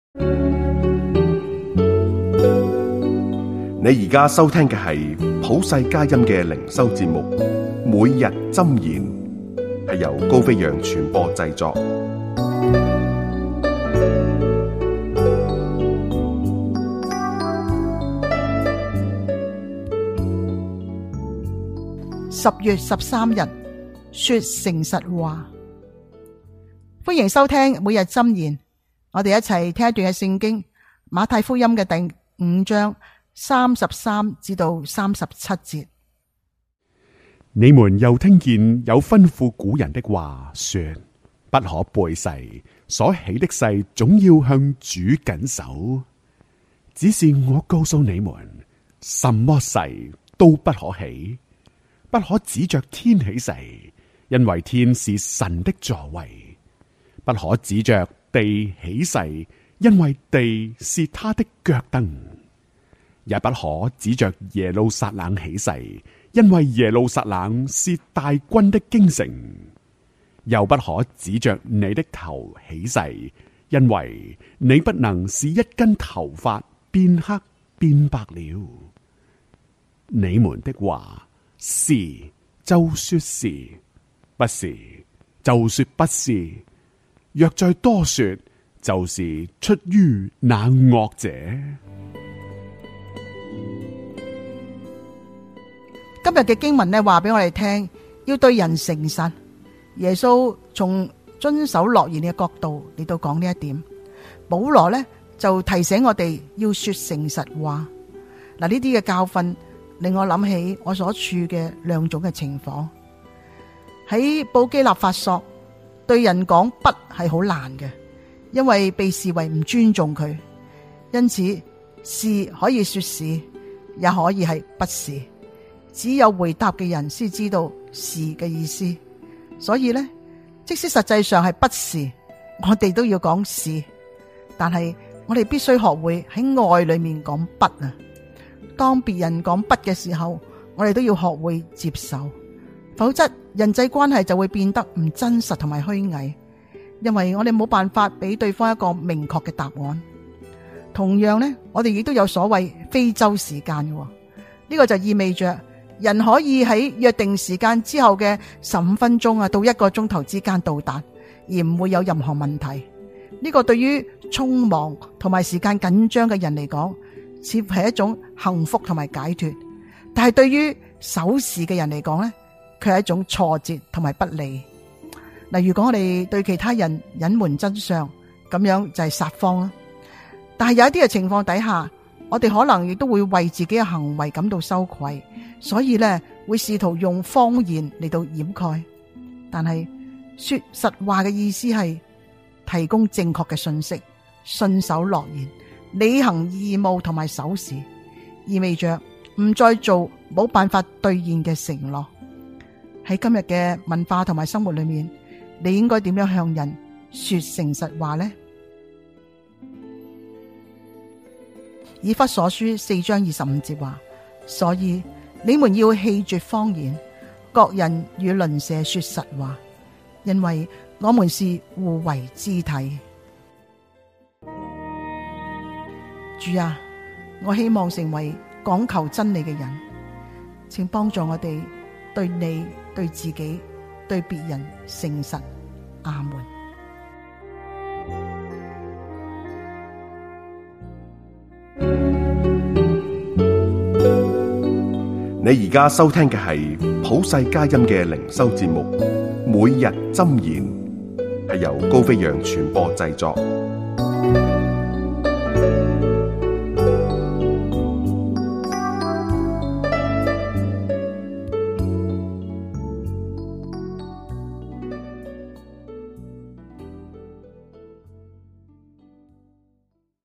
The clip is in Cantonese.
你而家收聽嘅係普世佳音嘅靈修節目，每日箴言，係由高飛揚傳播製作。 10月13日，說誠實話。歡迎收聽每日箴言，我哋一齊聽一段嘅聖經，馬太福音嘅第5章33至到37節。 你們又聽見有吩咐古人的話，說不可背誓，所起的誓總要向主謹守。只是我告訴你們，什麼誓都不可起，不可指着天起誓，因為天是神的座位；不可指着地起誓，因為地是他的腳凳；也不可指着耶路撒冷起誓，因為耶路撒冷是大軍的京城；又不可指着你的頭起誓，因為你不能使一根頭髮變黑變白了。你們的話是就說是，不是就說不是。若再多說，就是出於那惡者。 今日嘅經文呢，話俾我哋聽，要對人誠實。耶穌從遵守諾言嘅角度嚟到講呢一點。保羅呢就提醒我哋要說誠實話。嗱，呢啲嘅教訓令我諗起我所處嘅兩種嘅情況。喺布基納法索，對人講不係好難嘅，因為被視為唔尊重佢，因此是可以說是，也可以係不是。只有回答嘅人先知道是嘅意思，所以呢，即使實際上係不是，我哋都要講是。但係我哋必須學會喺愛裏面講不啊！當別人講不嘅時候，我哋都要學會接受，否則人際關係就會變得唔真實同埋虛偽，因為我哋冇辦法俾對方一個明確嘅答案。同樣呢，我哋亦都有所謂非洲時間嘅，呢個就意味着人可以喺約定時間之後嘅15分鐘到1個鐘頭之間到達，而唔會有任何問題。呢個對於匆忙同埋時間緊張嘅人嚟講，似乎係一種幸福同埋解脫，但係對於守時嘅人嚟講呢，佢係一種挫折同埋不利。嗱，如果我哋對其他人隱瞞真相，咁樣就係撒謊啦。但係有一啲嘅情況底下，我哋可能亦都會為自己嘅行為感到羞愧，所以呢會試圖用謊言嚟到掩蓋。但係說實話嘅意思係提供正確嘅信息，信守諾言，履行義務同埋守時，意味着唔再做冇辦法兌現嘅承諾。喺今日嘅文化同埋生活裏面，你應該點樣向人說誠實話呢？以弗所書4章25節話，所以你們要棄絕謊言，各人與鄰舍說實話，因為我們是互為肢體。主啊，我希望成為講求真理嘅人，請幫助我哋對你、對自己、對別人誠實。阿門。 你而家收聽嘅係普世佳音嘅靈修節目，每日箴言，係由高飛揚傳播製作。